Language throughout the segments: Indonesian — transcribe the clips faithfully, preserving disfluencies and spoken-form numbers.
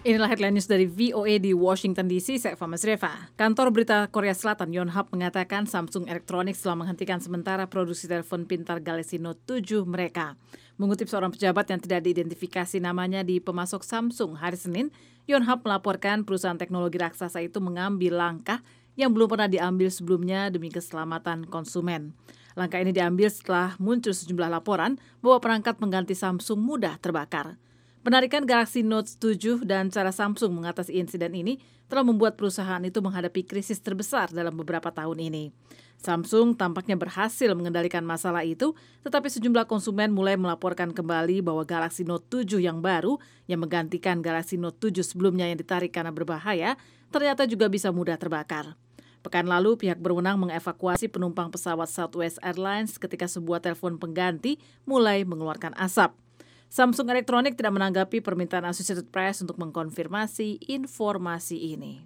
Inilah headline news dari V O A di Washington D C, saya Eva Masreva. Kantor berita Korea Selatan Yonhap mengatakan Samsung Electronics telah menghentikan sementara produksi telepon pintar Galaxy Note tujuh mereka. Mengutip seorang pejabat yang tidak diidentifikasi namanya di pemasok Samsung hari Senin, Yonhap melaporkan perusahaan teknologi raksasa itu mengambil langkah yang belum pernah diambil sebelumnya demi keselamatan konsumen. Langkah ini diambil setelah muncul sejumlah laporan bahwa perangkat pengganti Samsung mudah terbakar. Penarikan Galaxy Note tujuh dan cara Samsung mengatasi insiden ini telah membuat perusahaan itu menghadapi krisis terbesar dalam beberapa tahun ini. Samsung tampaknya berhasil mengendalikan masalah itu, tetapi sejumlah konsumen mulai melaporkan kembali bahwa Galaxy Note tujuh yang baru yang menggantikan Galaxy Note tujuh sebelumnya yang ditarik karena berbahaya, ternyata juga bisa mudah terbakar. Pekan lalu, pihak berwenang mengevakuasi penumpang pesawat Southwest Airlines ketika sebuah telepon pengganti mulai mengeluarkan asap. Samsung Electronics tidak menanggapi permintaan Associated Press untuk mengkonfirmasi informasi ini.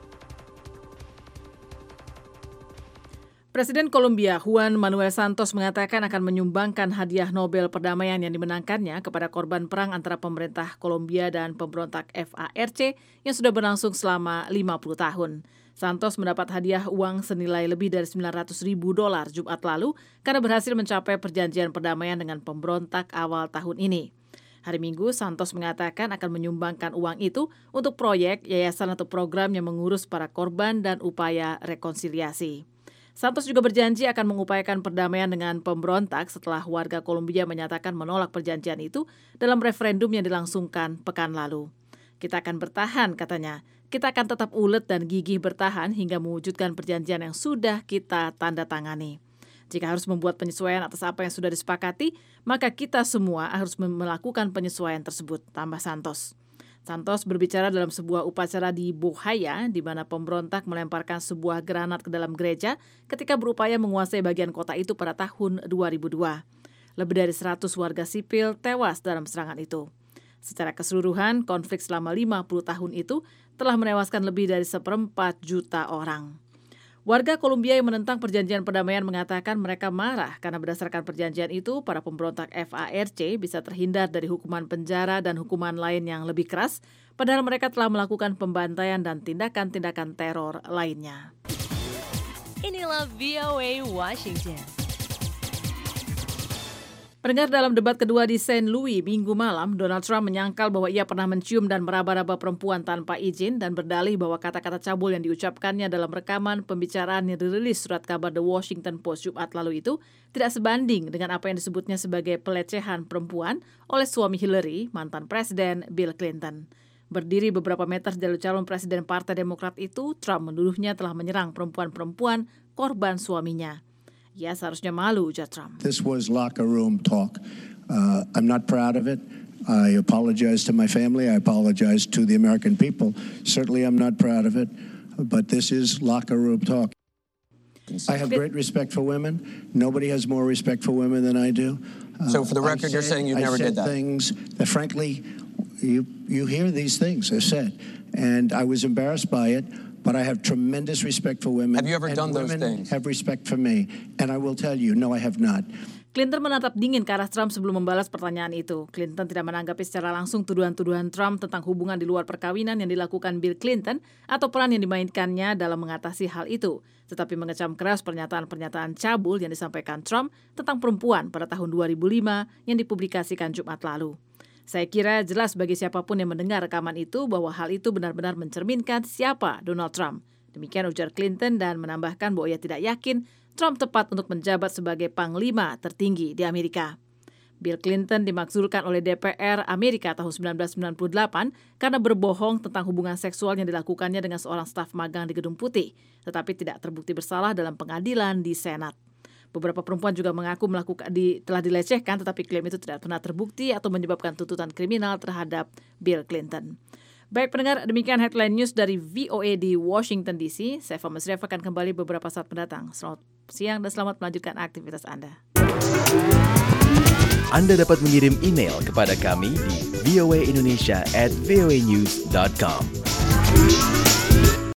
Presiden Kolombia Juan Manuel Santos mengatakan akan menyumbangkan hadiah Nobel Perdamaian yang dimenangkannya kepada korban perang antara pemerintah Kolombia dan pemberontak F A R C yang sudah berlangsung selama lima puluh tahun. Santos mendapat hadiah uang senilai lebih dari sembilan ratus ribu dolar Jumat lalu karena berhasil mencapai perjanjian perdamaian dengan pemberontak awal tahun ini. Hari Minggu, Santos mengatakan akan menyumbangkan uang itu untuk proyek, yayasan atau program yang mengurus para korban dan upaya rekonsiliasi. Santos juga berjanji akan mengupayakan perdamaian dengan pemberontak setelah warga Kolombia menyatakan menolak perjanjian itu dalam referendum yang dilangsungkan pekan lalu. Kita akan bertahan, katanya. Kita akan tetap ulet dan gigih bertahan hingga mewujudkan perjanjian yang sudah kita tanda tangani. Jika harus membuat penyesuaian atas apa yang sudah disepakati, maka kita semua harus melakukan penyesuaian tersebut, tambah Santos. Santos berbicara dalam sebuah upacara di Bohaya, di mana pemberontak melemparkan sebuah granat ke dalam gereja ketika berupaya menguasai bagian kota itu pada tahun dua ribu dua. Lebih dari seratus warga sipil tewas dalam serangan itu. Secara keseluruhan, konflik selama lima puluh tahun itu telah menewaskan lebih dari seperempat juta orang. Warga Kolombia yang menentang perjanjian perdamaian mengatakan mereka marah karena berdasarkan perjanjian itu, para pemberontak F A R C bisa terhindar dari hukuman penjara dan hukuman lain yang lebih keras, padahal mereka telah melakukan pembantaian dan tindakan-tindakan teror lainnya. Inilah V O A Washington. Pendengar, dalam debat kedua di Saint Louis minggu malam, Donald Trump menyangkal bahwa ia pernah mencium dan meraba-raba perempuan tanpa izin dan berdalih bahwa kata-kata cabul yang diucapkannya dalam rekaman pembicaraan yang dirilis surat kabar The Washington Post Jumat lalu itu tidak sebanding dengan apa yang disebutnya sebagai pelecehan perempuan oleh suami Hillary, mantan Presiden Bill Clinton. Berdiri beberapa meter dari calon Presiden Partai Demokrat itu, Trump menuduhnya telah menyerang perempuan-perempuan korban suaminya. Ya, seharusnya malu, ujar Trump. This was locker room talk. Uh, I'm not proud of it. I apologize to my family. I apologize to the American people. Certainly I'm not proud of it. But this is locker room talk. I have great respect for women. Nobody has more respect for women than I do. Uh, so for the record, said, you're saying you never I said did that? Things that, frankly, you, you hear these things are said. And I was embarrassed by it. But I have tremendous respect for women. Have you ever done those things? Have respect for me. And I will tell you, no, I have not. Clinton menatap dingin ke arah Trump sebelum membalas pertanyaan itu. Clinton tidak menanggapi secara langsung tuduhan-tuduhan Trump tentang hubungan di luar perkawinan yang dilakukan Bill Clinton atau peran yang dimainkannya dalam mengatasi hal itu. Tetapi mengecam keras pernyataan-pernyataan cabul yang disampaikan Trump tentang perempuan pada tahun dua ribu lima yang dipublikasikan Jumat lalu. Saya kira jelas bagi siapapun yang mendengar rekaman itu bahwa hal itu benar-benar mencerminkan siapa Donald Trump. Demikian ujar Clinton dan menambahkan bahwa ia tidak yakin Trump tepat untuk menjabat sebagai panglima tertinggi di Amerika. Bill Clinton dimakzulkan oleh D P R Amerika tahun sembilan belas sembilan puluh delapan karena berbohong tentang hubungan seksual yang dilakukannya dengan seorang staf magang di Gedung Putih, tetapi tidak terbukti bersalah dalam pengadilan di Senat. Beberapa perempuan juga mengaku melakukan di, telah dilecehkan, tetapi klaim itu tidak pernah terbukti atau menyebabkan tuntutan kriminal terhadap Bill Clinton. Baik pendengar, demikian headline news dari V O A di Washington D C. Saya Eva Masreva akan kembali beberapa saat mendatang. Selamat siang dan selamat melanjutkan aktivitas Anda. Anda dapat mengirim email kepada kami di voaindonesia at voanews dot com.